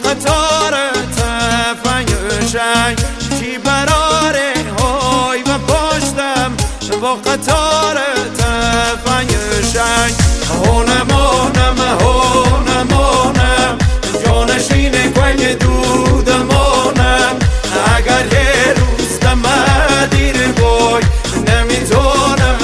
قطار تفنگشنگ چی براره های و پشتم با قطار تفنگشنگ هونمونم جانشین کل دودمونم اگر یه روز دم دیر بای نمیتونم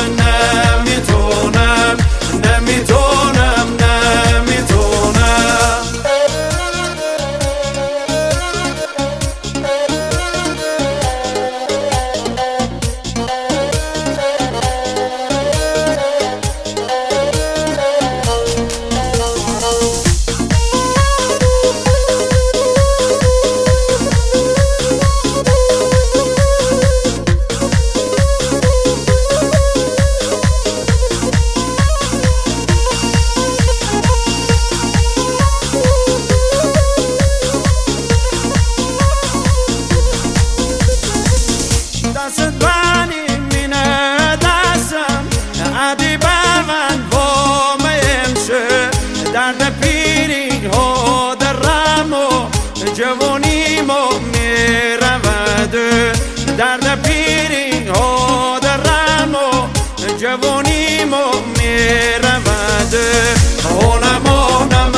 درد پیری ها درم و جوانی ما می رود درد پیری ها درم و جوانی ما می رود هونمونم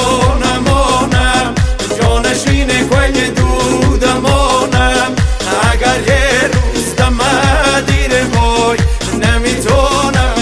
جانشین کل دودمونم اگر یه روز دم دیر بای نمیتونم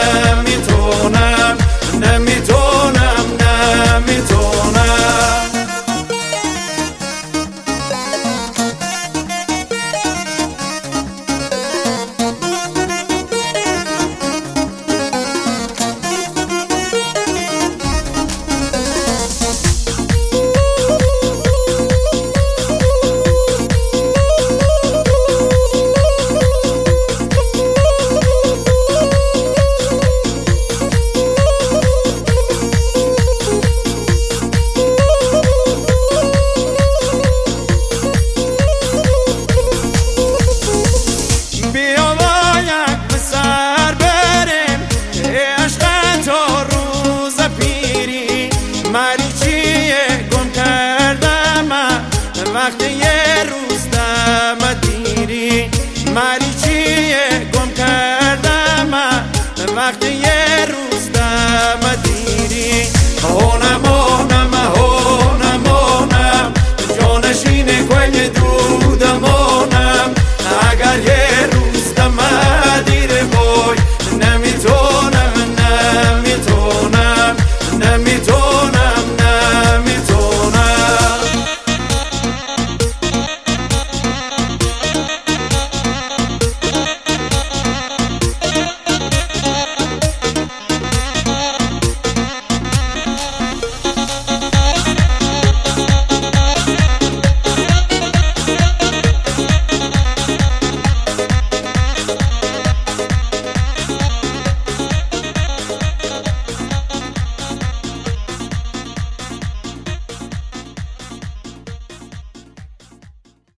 وقتی یه روز دم دیری مریچیه گم کردم وقتی یه روز دم دیری